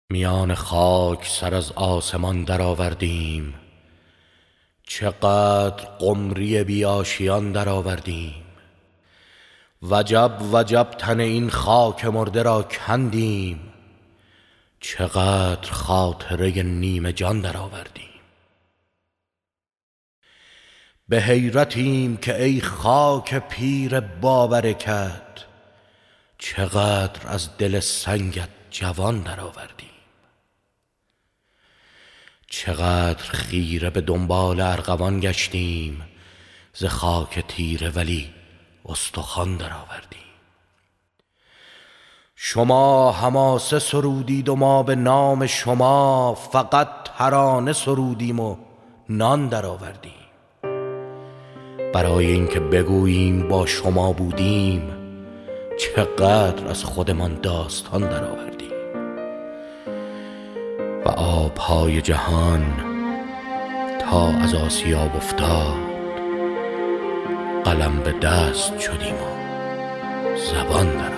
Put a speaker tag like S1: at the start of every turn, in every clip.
S1: میان خاک سر از آسمان درآوردیم، چقدر قمری بی آشیان درآوردیم. وجب وجب تن این خاک مرده را کندیم، چقدر خاطره نیمه جان درآوردیم. به حیرتیم که ای خاک پیر بابرکت، چقدر از دل سنگت جوان درآوردیم. چقدر خیره به دنبال ارغوان گشتیم، ز خاک تیره ولی استخوان درآوردیم. شما حماسه سرودید و ما به نام شما فقط ترانه سرودیم و نان درآوردیم. برای اینکه بگوییم با شما بودیم، چقدر از خودمان داستان درآوردیم. و آبهای جهان تا از آسیاب افتاد، قلم به دست شدیم و زبان درآوردیم.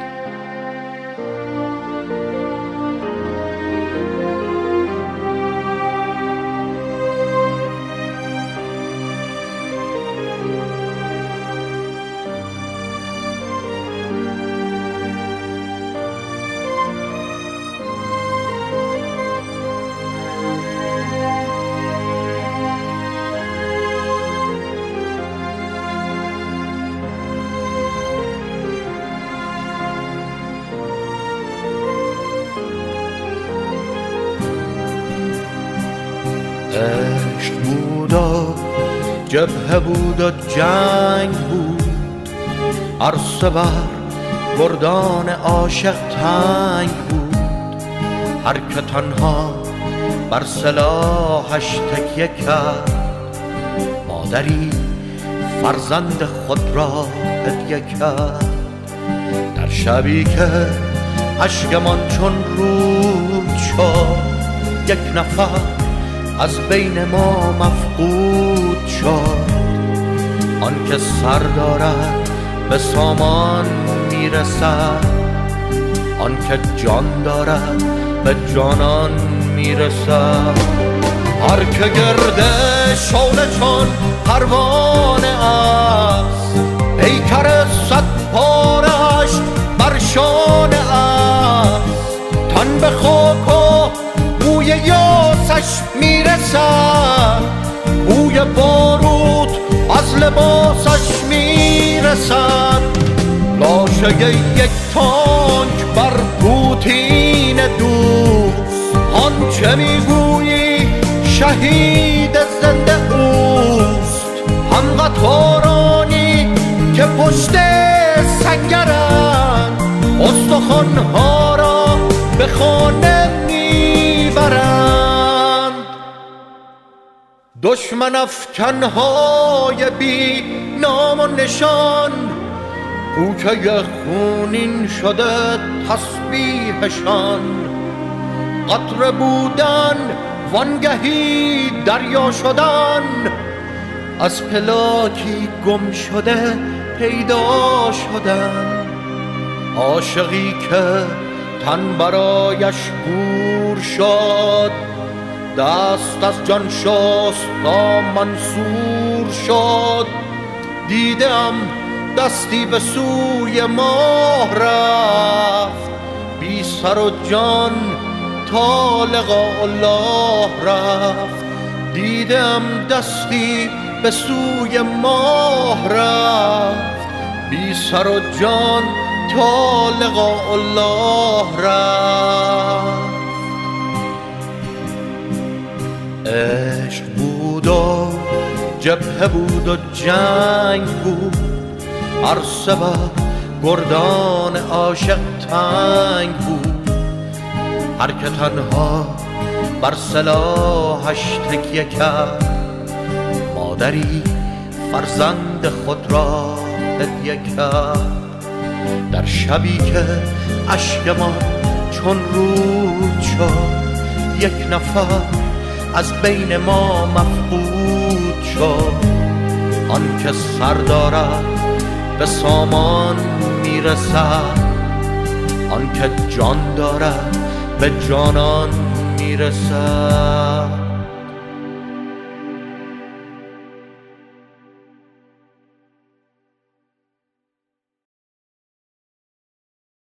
S1: عشق بود و جبهه بود و جنگ بود، عرصه بر گردان عاشق تنگ بود. هر که تنها بر سلاحش تکیه کرد، مادری فرزند خود را هدیه کرد. در شبی که اشکمان چون رود شد، یک نفر از بین ما مفقود شد. آن که سر دارد به سامان میرسد، آن که جان دارد به جانان میرسد. هر که گرده شعله چون پروانه است، پیکر صد پارش بر شانه است. تن به خاک و بوی یاسش میرسد، بوی باروت از لباسش میرسد. لاشه یک تانک بر پوتین دوست، آنچه میگویی شهید زنده اوست. هم قطارانی که پشت سنگرند، استخوانها را به خانه میبرند. دشمن افکنهای بی نام و نشان، کوچه خونین شده تسبیحشان. قطره بودن وانگهی دریا شدن، از پلاکی گم شده پیدا شدن. عاشقی که تن برایش گور شد، دست از جان شست تا منصور شد. دیدم دستی به سوی ماه رفت، بی سر و جان تا لقاء الله رفت. دیدم دستی به سوی ماه رفت، بی سر و جان تا لقاء الله رفت. عشق بود و جبهه بود و جنگ بود، عرصه بر گردان عاشق تنگ بود. هر که تنها بر سلاحش تکیه کرد، مادری فرزند خود را هدیه کرد. در شبی که اشکمان چون رود شد، یک نفر از بین ما مفقود شد. آن که سر دارد به سامان میرسد، آن که جان دارد به جانان میرسد.